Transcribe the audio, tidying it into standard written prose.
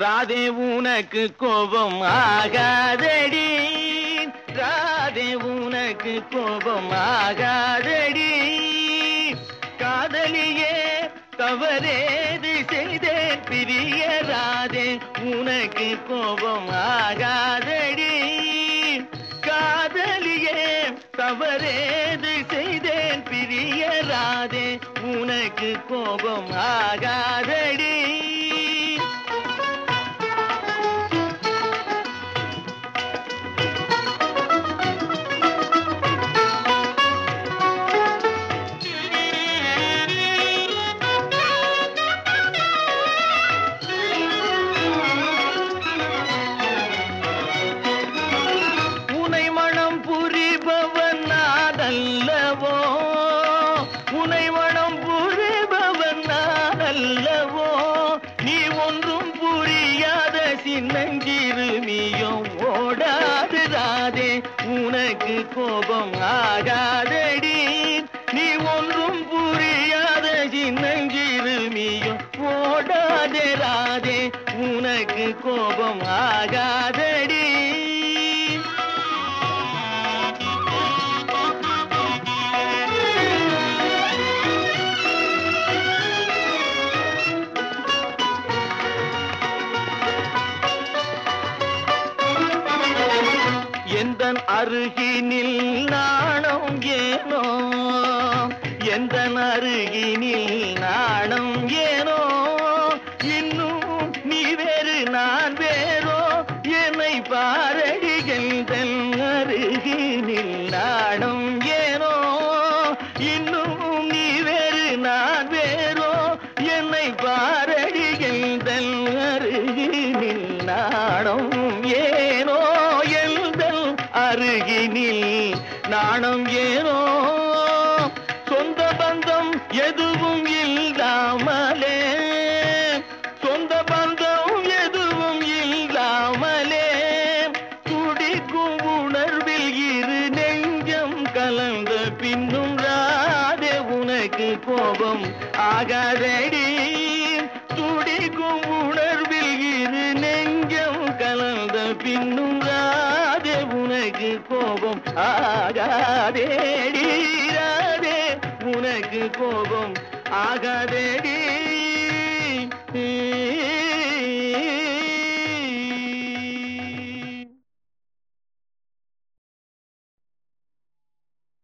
ராதே உனக்கு கோபம் ஆகாதடி, ராதே உனக்கு கோபம் ஆகாதடி. காதலியே தவறேது செய்தேன் பிரிய ராதே உனக்கு கோபம் ஆகாதடி. காதலியே தவறேது செய்தேன் பிரிய ராதே உனக்கு கோபம் ஆகாதடி. உனை மனம் புரிபவன் நான் அல்லவோ, நீ ஒன்றும் புரியாத சின்னஞ்சிறுமியும் ஓடாது ராதே உனக்கு கோபம் ஆகாதடி. நீ ஒன்றும் புரியாத சின்னஞ்சிறுமியும் ஓடாதே ராதே உனக்கு கோபம் ஆகாதடி. எந்தன் அருகினில் நாணம் ஏனோ, எந்தன் அருகினில் நாணம் ஏனோ, இன்னும் நீ வேறு நான் வேறோ என்னை பாரடி. எந்தன் அருகினில் நாணம் ஏனோ, இன்னும் நீ வேறு நான் வேறோ என்னை பாரடி. எந்தன் அருகினில் நாணம் ஏனோ, அருகினில் நாணம் ஏனோ. சொந்த பந்தம் எதுவும் இல்லாமலே, சொந்த பந்தம் எதுவும் இல்லாமலே துடிக்கும் உணர்வில் இரு நெஞ்சம் கலந்த பின்னும் ராதே உனக்கு கோபம் ஆகாதடி. துடிக்கும் உணர்வில் இரு நெஞ்சம் கலந்த பின்னும் ராதே உனக்கு கோபம் ஆகாதேடி. ராதே உனக்கு கோபம் ஆகாதேடி.